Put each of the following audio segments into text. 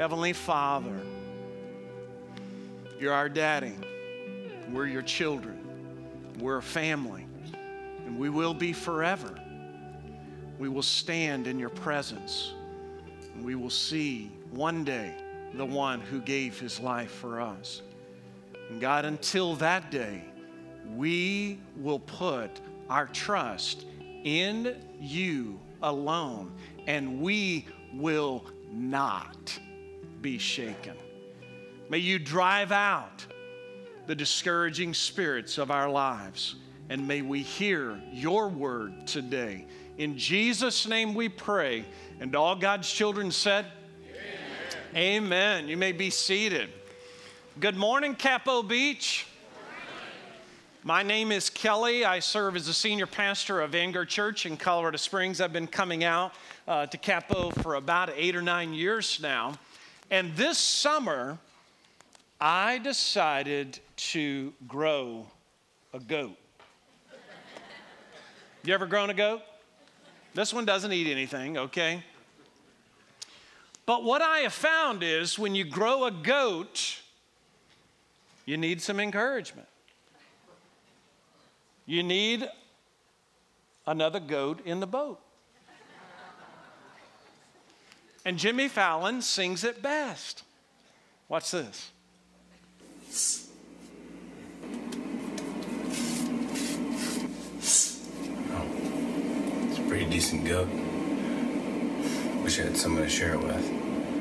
Heavenly Father, you're our daddy. We're your children. We're a family, and we will be forever. We will stand in your presence, and we will see one day the one who gave his life for us. And God, until that day, we will put our trust in you alone, and we will not be shaken. May you drive out the discouraging spirits of our lives, and may we hear your word today. In Jesus' name we pray, and all God's children said, Amen. Amen. You may be seated. Good morning, Capo Beach. My name is Kelly. I serve as the senior pastor of Vanguard Church in Colorado Springs. I've been coming out to Capo for about 8 or 9 years now. And this summer, I decided to grow a goat. You ever grown a goat? This one doesn't eat anything, okay? But what I have found is when you grow a goat, you need some encouragement. You need another goat in the boat. And Jimmy Fallon sings it best. Watch this. Oh, it's a pretty decent goat. Wish I had someone to share it with.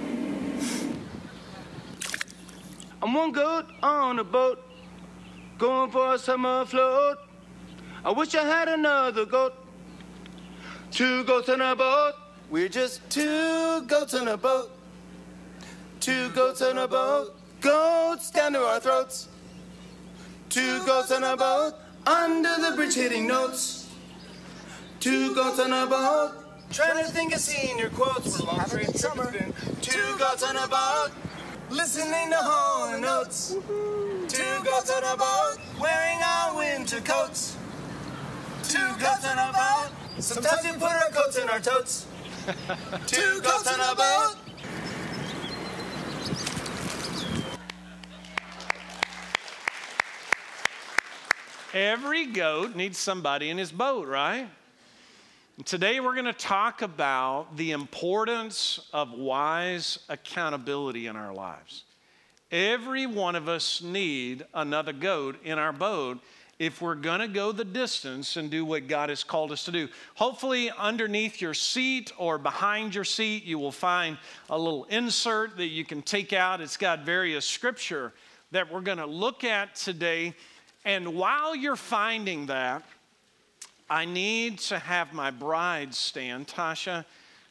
I'm one goat on a boat, going for a summer float. I wish I had another goat. 2 goats on a boat. We're just 2 goats on a boat. 2 goats on a boat. Goats down to our throats. 2 goats on a boat. Under the bridge hitting notes. 2 goats on a boat. Trying to think of senior quotes. We're having a summer. 2 goats on a boat. Listening to Hall & Oates. 2 goats on a boat. Wearing our winter coats. 2 goats on a boat. Sometimes we put our coats in our totes. 2 goats on a boat. Every goat needs somebody in his boat, right? And today we're going to talk about the importance of wise accountability in our lives. Every one of us need another goat in our boat if we're going to go the distance and do what God has called us to do. Hopefully underneath your seat or behind your seat, you will find a little insert that you can take out. It's got various scripture that we're going to look at today. And while you're finding that, I need to have my bride stand. Tasha,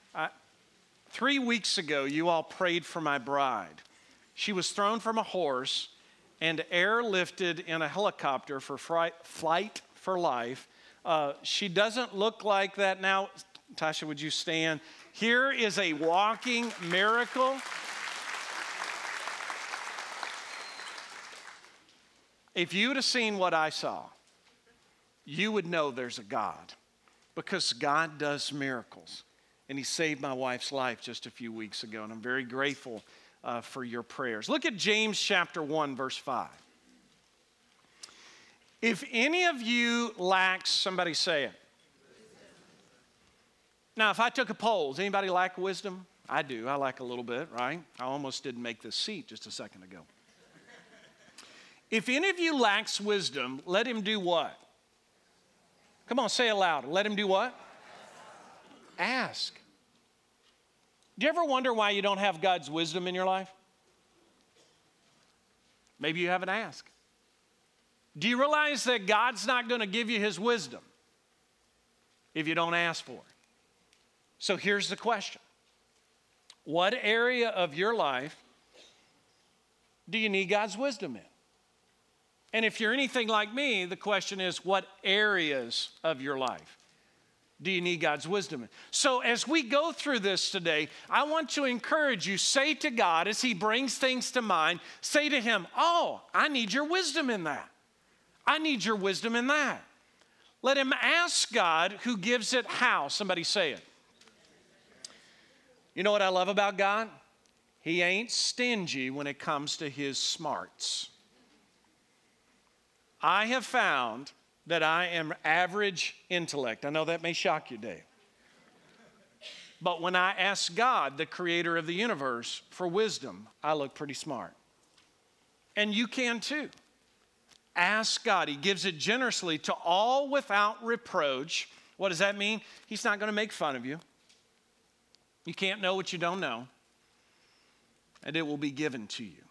3 weeks ago, you all prayed for my bride. She was thrown from a horse and airlifted in a helicopter for flight for life. She doesn't look like that now. Tasha, would you stand? Here is a walking miracle. If you would have seen what I saw, you would know there's a God, because God does miracles. And he saved my wife's life just a few weeks ago, and I'm very grateful for your prayers. Look at James chapter 1, verse 5. If any of you lacks, somebody say it. Now, if I took a poll, does anybody lack wisdom? I do. I lack a little bit, right? I almost didn't make this seat just a second ago. If any of you lacks wisdom, let him do what? Come on, say it loud. Let him do what? Ask. Do you ever wonder why you don't have God's wisdom in your life? Maybe you haven't asked. Do you realize that God's not going to give you his wisdom if you don't ask for it? So here's the question. What area of your life do you need God's wisdom in? And if you're anything like me, the question is, what areas of your life do you need God's wisdom in? So as we go through this today, I want to encourage you, say to God as he brings things to mind, say to him, oh, I need your wisdom in that. I need your wisdom in that. Let him ask God who gives it how. Somebody say it. You know what I love about God? He He ain't stingy when it comes to his smarts. I have found that I am average intellect. I know that may shock you, Dave. But when I ask God, the creator of the universe, for wisdom, I look pretty smart. And you can too. Ask God. He gives it generously to all without reproach. What does that mean? He's not going to make fun of you. You can't know what you don't know. And it will be given to you.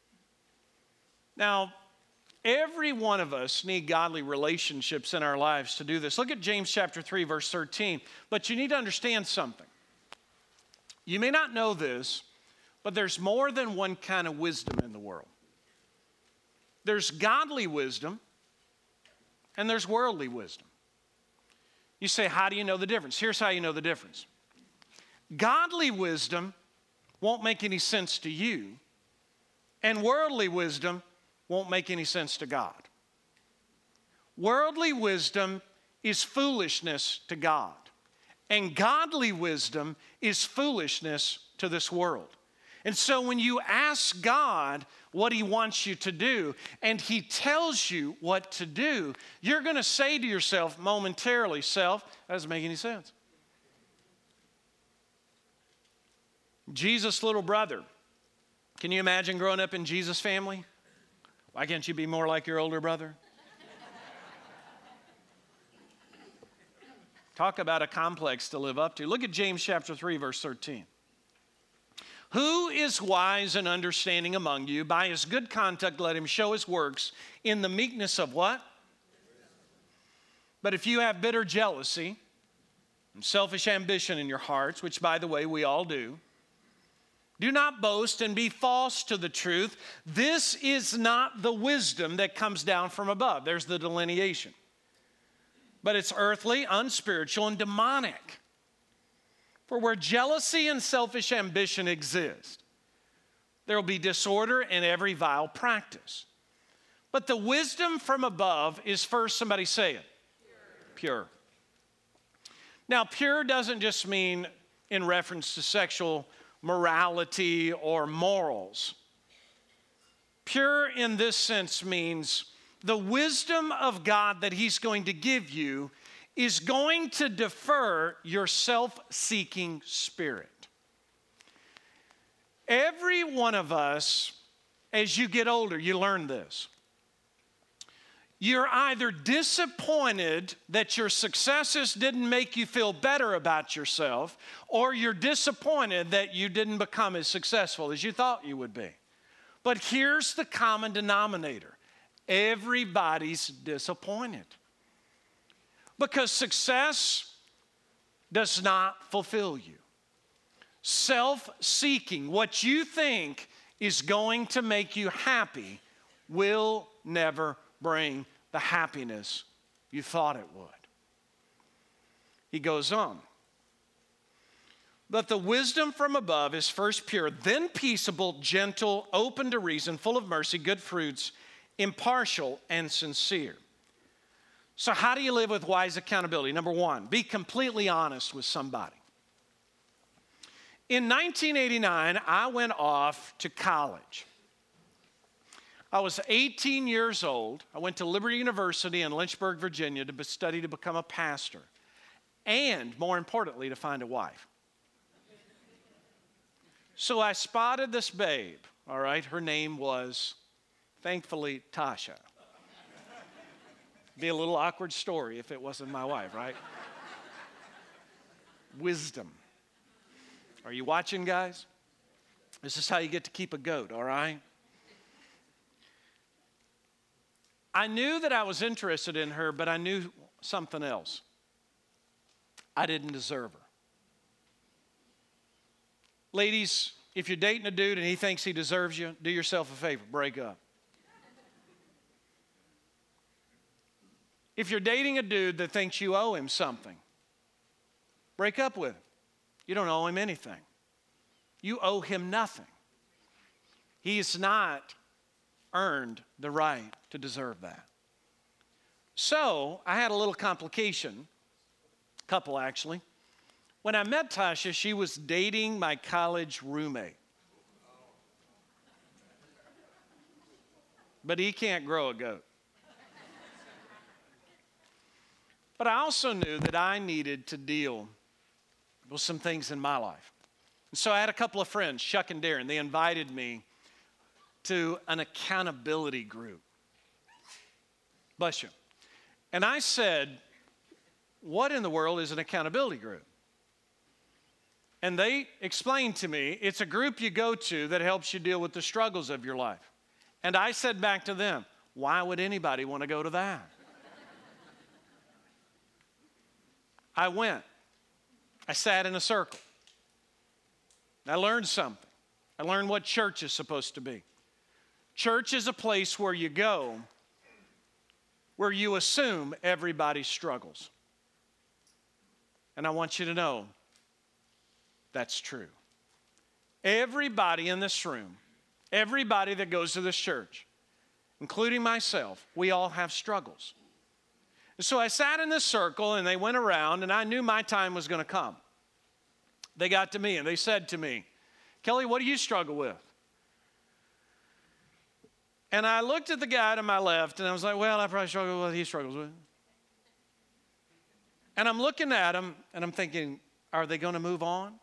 Now, every one of us need godly relationships in our lives to do this. Look at James chapter 3, verse 13. But you need to understand something. You may not know this, but there's more than one kind of wisdom in the world. There's godly wisdom, and there's worldly wisdom. You say, how do you know the difference? Here's how you know the difference. Godly wisdom won't make any sense to you, and worldly wisdom won't make any sense to God. Worldly wisdom is foolishness to God, and godly wisdom is foolishness to this world. And so when you ask God what he wants you to do, and he tells you what to do, you're going to say to yourself momentarily, self, that doesn't make any sense. Jesus' little brother. Can you imagine growing up in Jesus' family? Why can't you be more like your older brother? Talk about a complex to live up to. Look at James chapter 3, verse 13. Who is wise and understanding among you? By his good conduct, let him show his works in the meekness of what? But if you have bitter jealousy and selfish ambition in your hearts, which, by the way, we all do not boast and be false to the truth. This is not the wisdom that comes down from above. There's the delineation. But it's earthly, unspiritual, and demonic. For where jealousy and selfish ambition exist, there will be disorder in every vile practice. But the wisdom from above is first, somebody say it, pure. Now, pure doesn't just mean in reference to sexual morality or morals. Pure in this sense means the wisdom of God that he's going to give you is going to defer your self-seeking spirit. Every one of us, as you get older, you learn this. You're either disappointed that your successes didn't make you feel better about yourself, or you're disappointed that you didn't become as successful as you thought you would be. But here's the common denominator. Everybody's disappointed. Because success does not fulfill you. Self-seeking, what you think is going to make you happy, will never bring the happiness you thought it would. He goes on. But the wisdom from above is first pure, then peaceable, gentle, open to reason, full of mercy, good fruits, impartial, and sincere. So how do you live with wise accountability? Number one, be completely honest with somebody. In 1989, I went off to college. I was 18 years old. I went to Liberty University in Lynchburg, Virginia to study to become a pastor. And, more importantly, to find a wife. So I spotted this babe, all right? Her name was, thankfully, Tasha. Be a little awkward story if it wasn't my wife, right? Wisdom. Are you watching, guys? This is how you get to keep a goat, all right? I knew that I was interested in her, but I knew something else. I didn't deserve her. Ladies, if you're dating a dude and he thinks he deserves you, do yourself a favor, break up. If you're dating a dude that thinks you owe him something, break up with him. You don't owe him anything. You owe him nothing. He's not earned the right to deserve that. So I had a little complication, couple actually. When I met Tasha, she was dating my college roommate. but he can't grow a goat. But I also knew that I needed to deal with some things in my life. And so I had a couple of friends, Chuck and Darren. They invited me to an accountability group. Bless you. And I said, what in the world is an accountability group? And they explained to me, it's a group you go to that helps you deal with the struggles of your life. And I said back to them, why would anybody want to go to that? I went. I sat in a circle. I learned something. I learned what church is supposed to be. Church is a place where you go, where you assume everybody struggles. And I want you to know that's true. Everybody in this room, everybody that goes to this church, including myself, we all have struggles. And so I sat in this circle and they went around and I knew my time was going to come. They got to me and they said to me, Kelly, what do you struggle with? And I looked at the guy to my left and I was like, well, I probably struggle with what he struggles with. And I'm looking at him and I'm thinking, are they going to move on?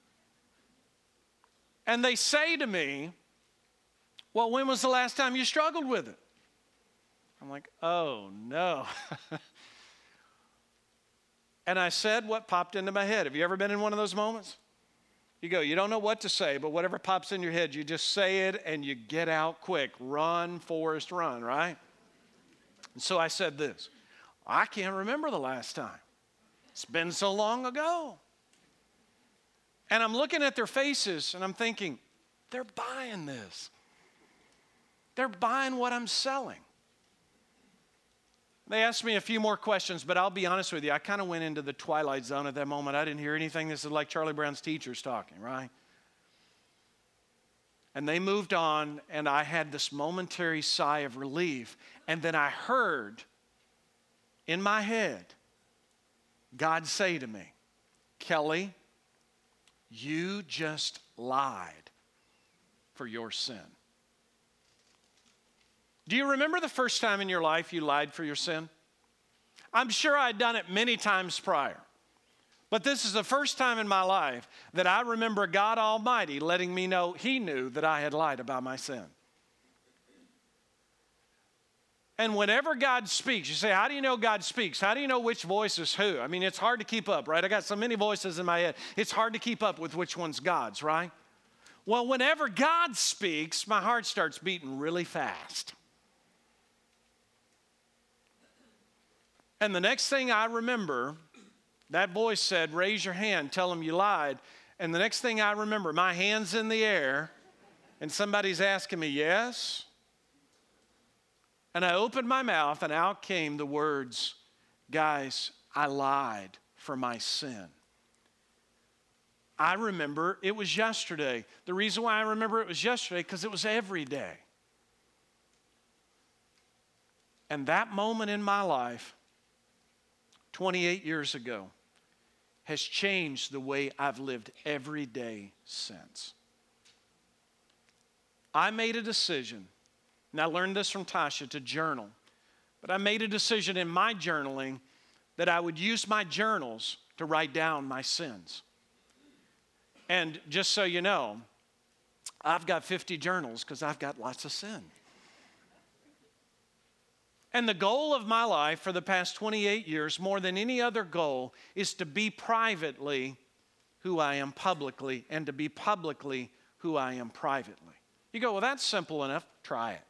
And they say to me, well, when was the last time you struggled with it? I'm like, oh, no. And I said what popped into my head. Have you ever been in one of those moments? You go, you don't know what to say, but whatever pops in your head, you just say it and you get out quick. Run, Forrest, run, right? And so I said this, I can't remember the last time. It's been so long ago. And I'm looking at their faces and I'm thinking, they're buying this. They're buying what I'm selling. They asked me a few more questions, but I'll be honest with you. I kind of went into the twilight zone at that moment. I didn't hear anything. This is like Charlie Brown's teachers talking, right? And they moved on, and I had this momentary sigh of relief. And then I heard in my head God say to me, Kelly, you just lied for your sin. Do you remember the first time in your life you lied for your sin? I'm sure I'd done it many times prior. But this is the first time in my life that I remember God Almighty letting me know He knew that I had lied about my sin. And whenever God speaks, you say, how do you know God speaks? How do you know which voice is who? I mean, it's hard to keep up, right? I got so many voices in my head. It's hard to keep up with which one's God's, right? Well, whenever God speaks, my heart starts beating really fast. And the next thing I remember, that voice said, raise your hand, tell them you lied. And the next thing I remember, my hand's in the air, and somebody's asking me, yes? And I opened my mouth, and out came the words, guys, I lied for my sin. I remember it was yesterday. The reason why I remember it was yesterday, because it was every day. And that moment in my life, 28 years ago, has changed the way I've lived every day since. I made a decision, and I learned this from Tasha, to journal. But I made a decision in my journaling that I would use my journals to write down my sins. And just so you know, I've got 50 journals because I've got lots of sin. And the goal of my life for the past 28 years, more than any other goal, is to be privately who I am publicly and to be publicly who I am privately. You go, well, that's simple enough. Try it.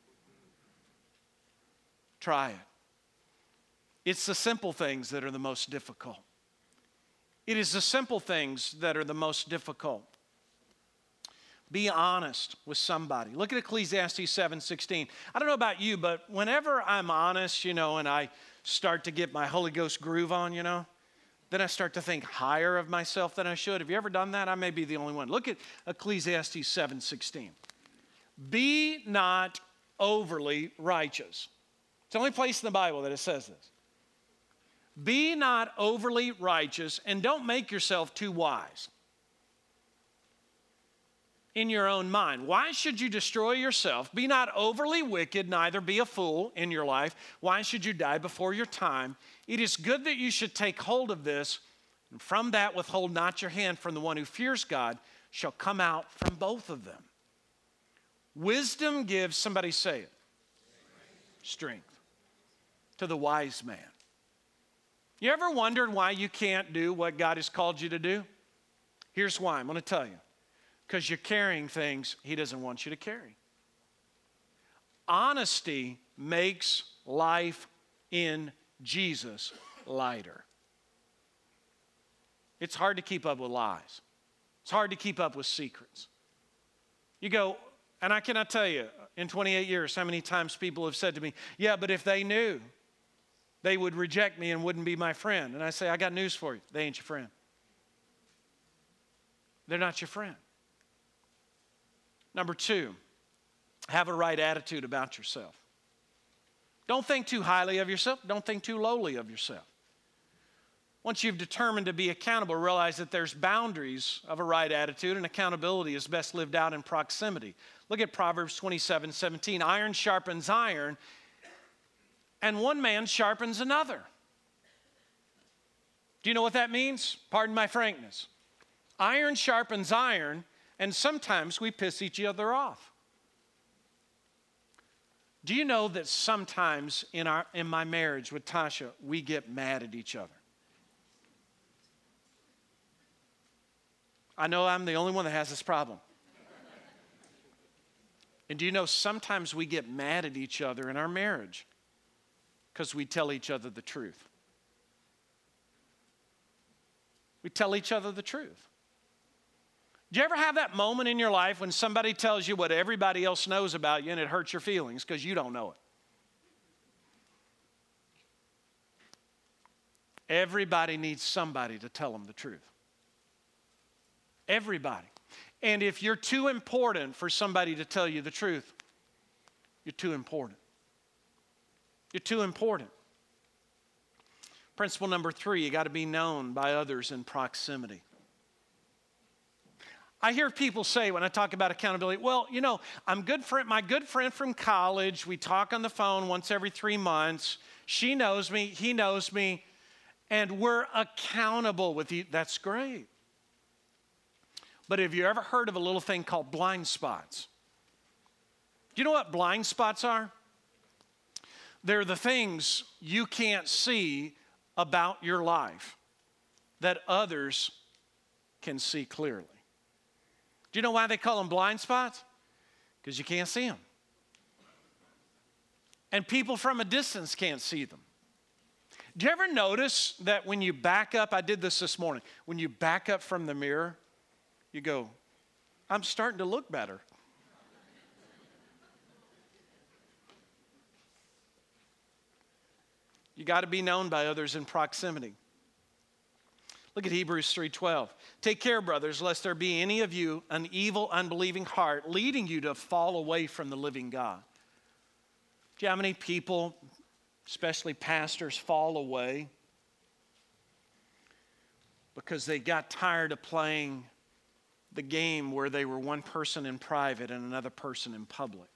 Try it. It's the simple things that are the most difficult. It is the simple things that are the most difficult. Be honest with somebody. Look at Ecclesiastes 7:16. I don't know about you, but whenever I'm honest, and I start to get my Holy Ghost groove on, then I start to think higher of myself than I should. Have you ever done that? I may be the only one. Look at Ecclesiastes 7:16. Be not overly righteous. It's the only place in the Bible that it says this. Be not overly righteous, and don't make yourself too wise. in your own mind. Why should you destroy yourself? Be not overly wicked, neither be a fool in your life. Why should you die before your time? It is good that you should take hold of this, and from that withhold not your hand, from the one who fears God shall come out from both of them. Wisdom gives, somebody say it, strength to the wise man. You ever wondered why you can't do what God has called you to do? Here's why. I'm going to tell you. Because you're carrying things He doesn't want you to carry. Honesty makes life in Jesus lighter. It's hard to keep up with lies. It's hard to keep up with secrets. You go, and I cannot tell you in 28 years how many times people have said to me, yeah, but if they knew, they would reject me and wouldn't be my friend. And I say, I got news for you. They ain't your friend. They're not your friend. Number 2, have a right attitude about yourself. Don't think too highly of yourself. Don't think too lowly of yourself. Once you've determined to be accountable, realize that there's boundaries of a right attitude, and accountability is best lived out in proximity. Look at Proverbs 27:17. Iron sharpens iron, and one man sharpens another. Do you know what that means? Pardon my frankness. Iron sharpens iron, and sometimes we piss each other off. Do you know that sometimes in my marriage with Tasha, we get mad at each other? I know I'm the only one that has this problem. And do you know sometimes we get mad at each other in our marriage because we tell each other the truth. We tell each other the truth. Do you ever have that moment in your life when somebody tells you what everybody else knows about you and it hurts your feelings because you don't know it? Everybody needs somebody to tell them the truth. Everybody. And if you're too important for somebody to tell you the truth, you're too important. You're too important. Principle number 3, you got to be known by others in proximity. I hear people say when I talk about accountability, well, you know, my good friend from college, we talk on the phone once every 3 months. She knows me, he knows me, and we're accountable with you. That's great. But have you ever heard of a little thing called blind spots? Do you know what blind spots are? They're the things you can't see about your life that others can see clearly. Do you know why they call them blind spots? Because you can't see them. And people from a distance can't see them. Do you ever notice that when you back up, I did this morning, when you back up from the mirror, you go, I'm starting to look better. You got to be known by others in proximity. Look at Hebrews 3:12. Take care, brothers, lest there be any of you an evil, unbelieving heart leading you to fall away from the living God. Do you know how many people, especially pastors, fall away because they got tired of playing the game where they were one person in private and another person in public?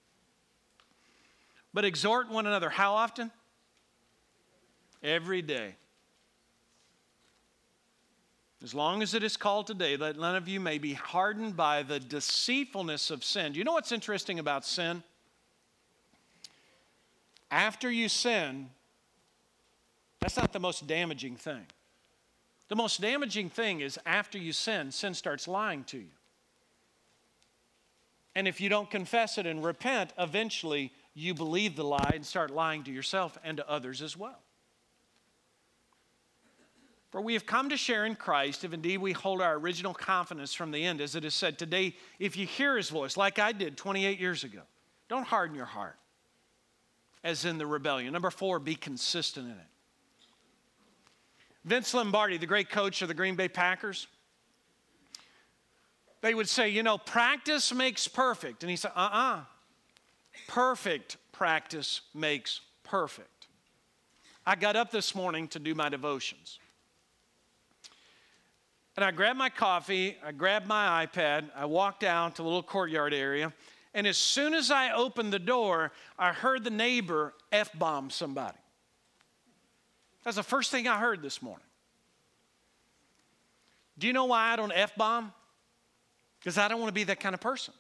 But exhort one another how often? Every day. As long as it is called today, that none of you may be hardened by the deceitfulness of sin. Do you know what's interesting about sin? After you sin, that's not the most damaging thing. The most damaging thing is after you sin starts lying to you. And if you don't confess it and repent, eventually you believe the lie and start lying to yourself and to others as well. For we have come to share in Christ, if indeed we hold our original confidence from the end, as it is said today, if you hear his voice, like I did 28 years ago, don't harden your heart, as in the rebellion. Number 4, be consistent in it. Vince Lombardi, the great coach of the Green Bay Packers, they would say, you know, practice makes perfect. And he said, perfect practice makes perfect. I got up this morning to do my devotions. And I grabbed my coffee, I grabbed my iPad, I walked out to the little courtyard area, and as soon as I opened the door, I heard the neighbor F-bomb somebody. That's the first thing I heard this morning. Do you know why I don't F-bomb? Because I don't want to be that kind of person.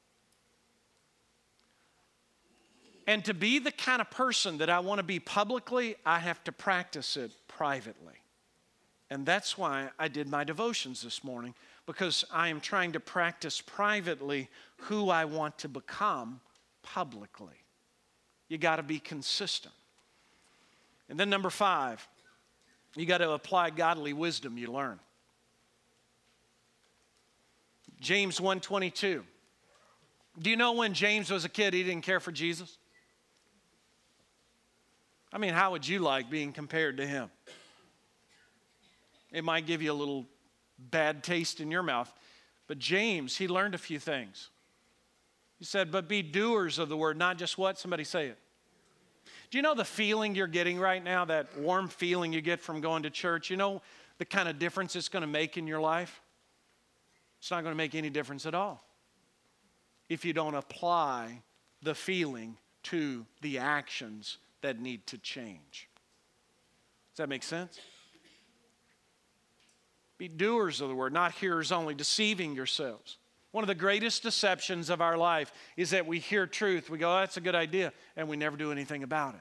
And to be the kind of person that I want to be publicly, I have to practice it privately. And that's why I did my devotions this morning, because I am trying to practice privately who I want to become publicly. You got to be consistent. And then number 5, you got to apply godly wisdom you learn. James 1:22. Do you know when James was a kid, he didn't care for Jesus? I mean, how would you like being compared to him? It might give you a little bad taste in your mouth. But James, he learned a few things. He said, but be doers of the word, not just what? Somebody say it. Do you know the feeling you're getting right now, that warm feeling you get from going to church? You know the kind of difference it's going to make in your life? It's not going to make any difference at all if you don't apply the feeling to the actions that need to change. Does that make sense? Be doers of the word, not hearers only, deceiving yourselves. One of the greatest deceptions of our life is that we hear truth, we go, oh, that's a good idea, and we never do anything about it.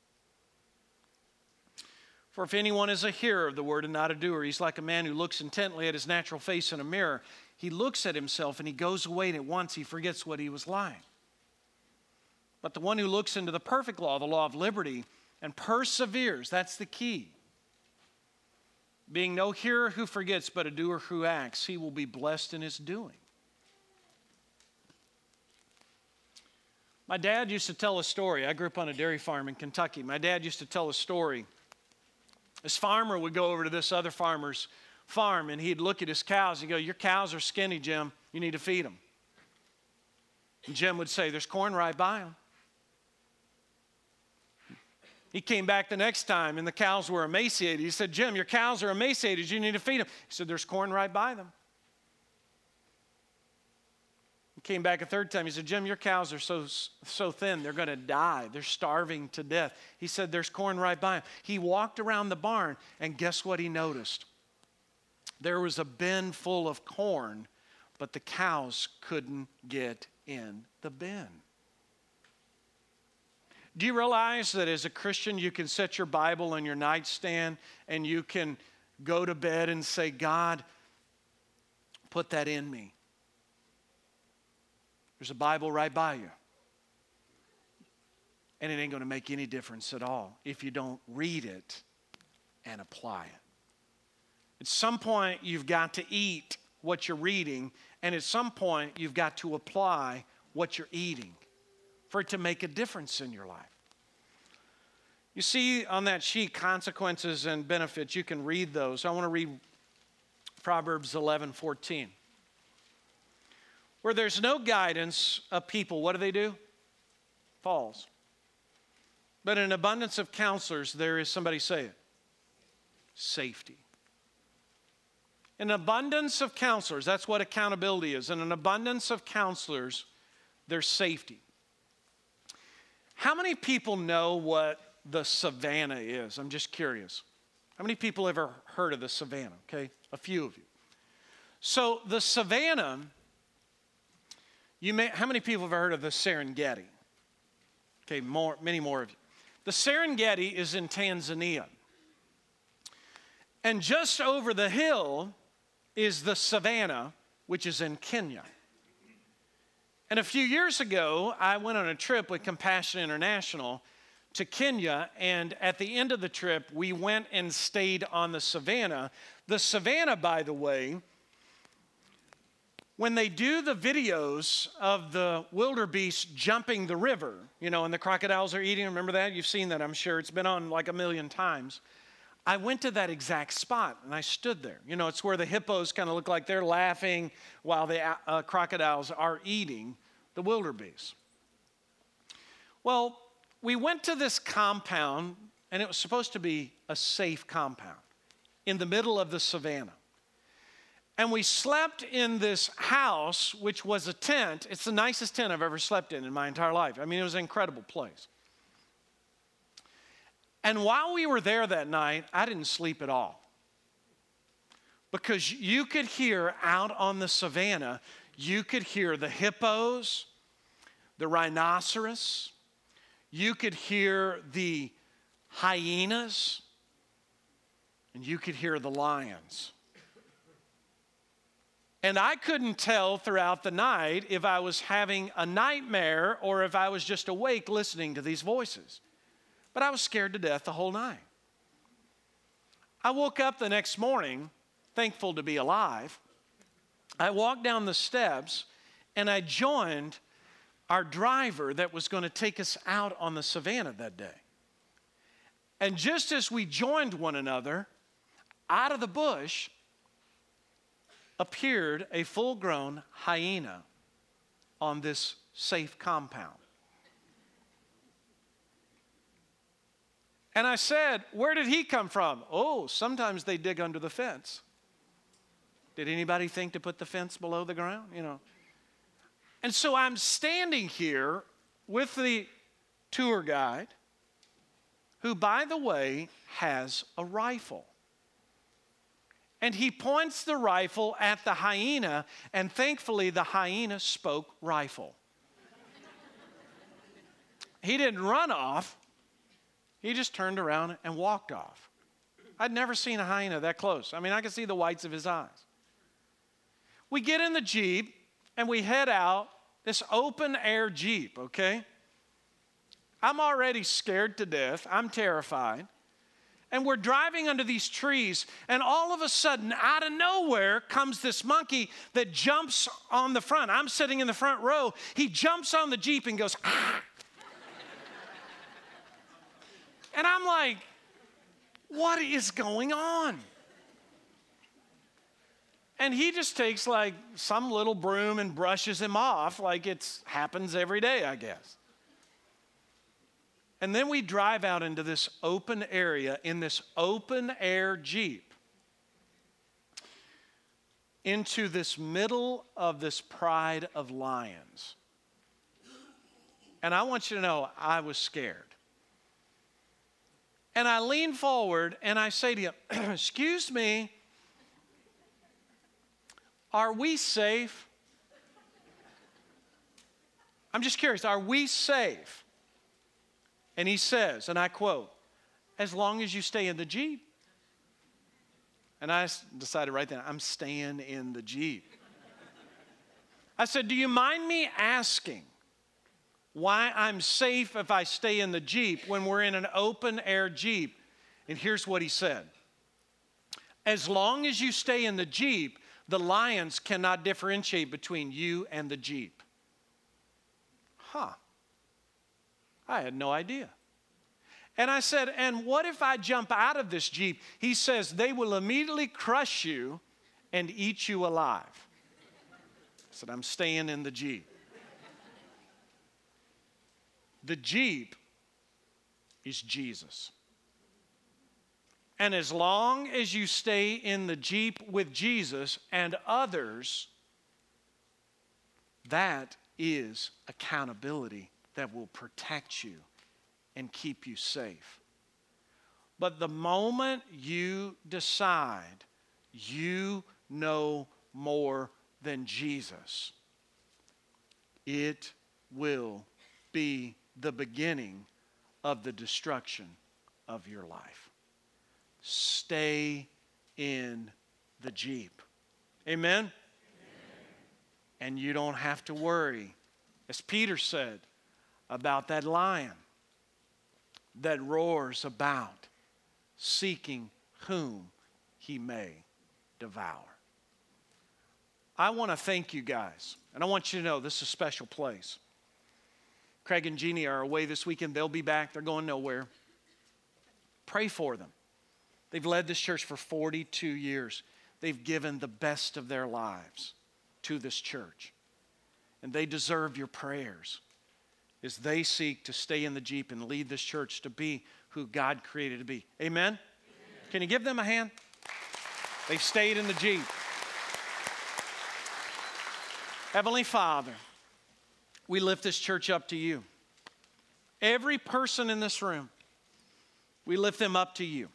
For if anyone is a hearer of the word and not a doer, he's like a man who looks intently at his natural face in a mirror. He looks at himself and he goes away, and at once he forgets what he was like. But the one who looks into the perfect law, the law of liberty, and perseveres, that's the key. Being no hearer who forgets, but a doer who acts, he will be blessed in his doing. My dad used to tell a story. I grew up on a dairy farm in Kentucky. My dad used to tell a story. This farmer would go over to this other farmer's farm, and he'd look at his cows. He'd go, your cows are skinny, Jim. You need to feed them. And Jim would say, there's corn right by them. He came back the next time, and the cows were emaciated. He said, Jim, your cows are emaciated. You need to feed them. He said, there's corn right by them. He came back a third time. He said, Jim, your cows are so thin, they're going to die. They're starving to death. He said, there's corn right by them. He walked around the barn, and guess what he noticed? There was a bin full of corn, but the cows couldn't get in the bin. Do you realize that as a Christian, you can set your Bible on your nightstand and you can go to bed and say, God, put that in me. There's a Bible right by you. And it ain't going to make any difference at all if you don't read it and apply it. At some point, you've got to eat what you're reading, and at some point, you've got to apply what you're eating for it to make a difference in your life. You see on that sheet, consequences and benefits. You can read those. I want to read Proverbs 11:14. Where there's no guidance of people, what do? Falls. But in an abundance of counselors, there is, somebody say it, safety. An abundance of counselors, that's what accountability is. In an abundance of counselors, there's safety. How many people know what the savannah is? I'm just curious. How many people ever heard of the savannah? Okay, a few of you. So the savannah, how many people have heard of the Serengeti? Okay, many more of you. The Serengeti is in Tanzania. And just over the hill is the savannah, which is in Kenya. And a few years ago, I went on a trip with Compassion International to Kenya, and at the end of the trip, we went and stayed on the savannah. The savannah, by the way, when they do the videos of the wildebeest jumping the river, you know, and the crocodiles are eating, remember that? You've seen that, I'm sure. It's been on like 1,000,000 times. I went to that exact spot, and I stood there. You know, it's where the hippos kind of look like they're laughing while the crocodiles are eating the wildebeest. Well, we went to this compound, and it was supposed to be a safe compound in the middle of the savannah. And we slept in this house, which was a tent. It's the nicest tent I've ever slept in my entire life. I mean, it was an incredible place. And while we were there that night, I didn't sleep at all. Because you could hear out on the savannah, you could hear the hippos, the rhinoceros, you could hear the hyenas, and you could hear the lions. And I couldn't tell throughout the night if I was having a nightmare or if I was just awake listening to these voices. But I was scared to death the whole night. I woke up the next morning, thankful to be alive. I walked down the steps and I joined our driver that was going to take us out on the savannah that day. And just as we joined one another, out of the bush appeared a full-grown hyena on this safe compound. And I said, "Where did he come from?" "Oh, sometimes they dig under the fence." Did anybody think to put the fence below the ground? And so I'm standing here with the tour guide, who, by the way, has a rifle. And he points the rifle at the hyena, and thankfully the hyena spoke rifle. He didn't run off. He just turned around and walked off. I'd never seen a hyena that close. I mean, I could see the whites of his eyes. We get in the Jeep, and we head out, this open-air Jeep, okay? I'm already scared to death. I'm terrified. And we're driving under these trees, and all of a sudden, out of nowhere, comes this monkey that jumps on the front. I'm sitting in the front row. He jumps on the Jeep and goes, "Ah!" And I'm like, what is going on? And he just takes like some little broom and brushes him off like it happens every day, I guess. And then we drive out into this open area in this open air Jeep into this middle of this pride of lions. And I want you to know, I was scared. And I lean forward and I say to him, "Excuse me, are we safe?" I'm just curious, are we safe? And he says, and I quote, "As long as you stay in the Jeep." And I decided right then, I'm staying in the Jeep. I said, "Do you mind me asking why I'm safe if I stay in the Jeep when we're in an open air Jeep?" And here's what he said. "As long as you stay in the Jeep, the lions cannot differentiate between you and the Jeep." Huh. I had no idea. And I said, "And what if I jump out of this Jeep?" He says, "They will immediately crush you and eat you alive." I said, "I'm staying in the Jeep." The Jeep is Jesus. And as long as you stay in the Jeep with Jesus and others, that is accountability that will protect you and keep you safe. But the moment you decide you know more than Jesus, it will be the beginning of the destruction of your life. Stay in the Jeep. Amen? Amen? And you don't have to worry, as Peter said, about that lion that roars about, seeking whom he may devour. I want to thank you guys, and I want you to know this is a special place. Craig and Jeannie are away this weekend. They'll be back. They're going nowhere. Pray for them. They've led this church for 42 years. They've given the best of their lives to this church. And they deserve your prayers as they seek to stay in the Jeep and lead this church to be who God created to be. Amen? Amen. Can you give them a hand? They've stayed in the Jeep. Heavenly Father, we lift this church up to you. Every person in this room, we lift them up to you.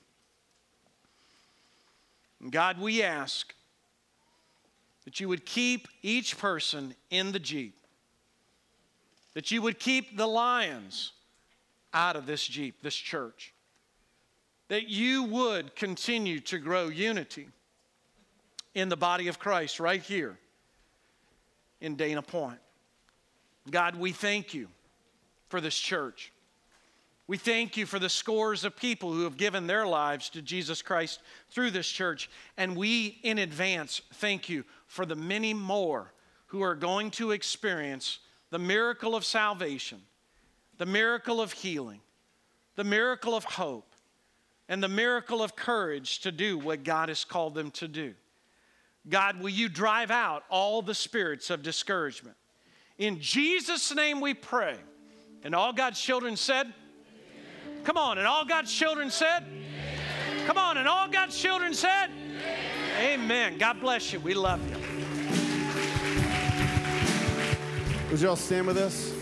And God, we ask that you would keep each person in the Jeep, that you would keep the lions out of this Jeep, this church, that you would continue to grow unity in the body of Christ right here in Dana Point. God, we thank you for this church. We thank you for the scores of people who have given their lives to Jesus Christ through this church. And we, in advance, thank you for the many more who are going to experience the miracle of salvation, the miracle of healing, the miracle of hope, and the miracle of courage to do what God has called them to do. God, will you drive out all the spirits of discouragement? In Jesus' name we pray. And all God's children said, amen. Come on, and all God's children said, amen. Come on, and all God's children said, amen. Amen. God bless you. We love you. Would you all stand with us?